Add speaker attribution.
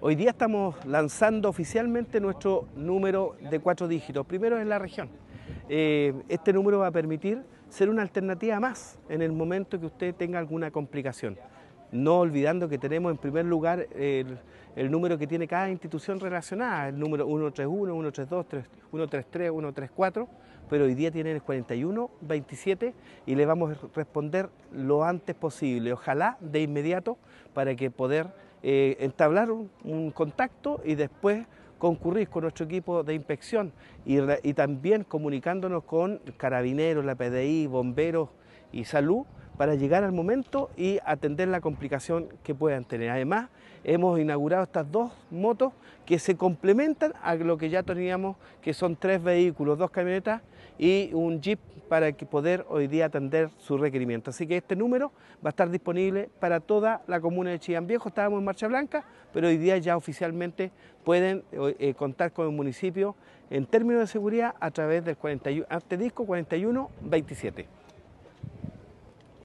Speaker 1: Hoy día estamos lanzando oficialmente nuestro número de 4 dígitos, primero en la región. Este número va a permitir ser una alternativa más en el momento que usted tenga alguna complicación. No olvidando que tenemos en primer lugar el número que tiene cada institución relacionada, el número 131, 132, 133, 134, pero hoy día tienen el 4127 y le vamos a responder lo antes posible, ojalá de inmediato, para que poder entablar un contacto y después concurrir con nuestro equipo de inspección y también comunicándonos con carabineros, la PDI, bomberos y salud para llegar al momento y atender la complicación que puedan tener. Además, hemos inaugurado estas dos motos que se complementan a lo que ya teníamos, que son 3 vehículos, 2 camionetas y un jeep para poder hoy día atender su requerimiento. Así que este número va a estar disponible para toda la comuna de Chillán Viejo. Estábamos en Marcha Blanca, pero hoy día ya oficialmente pueden contar con el municipio en términos de seguridad a través del asterisco 4127.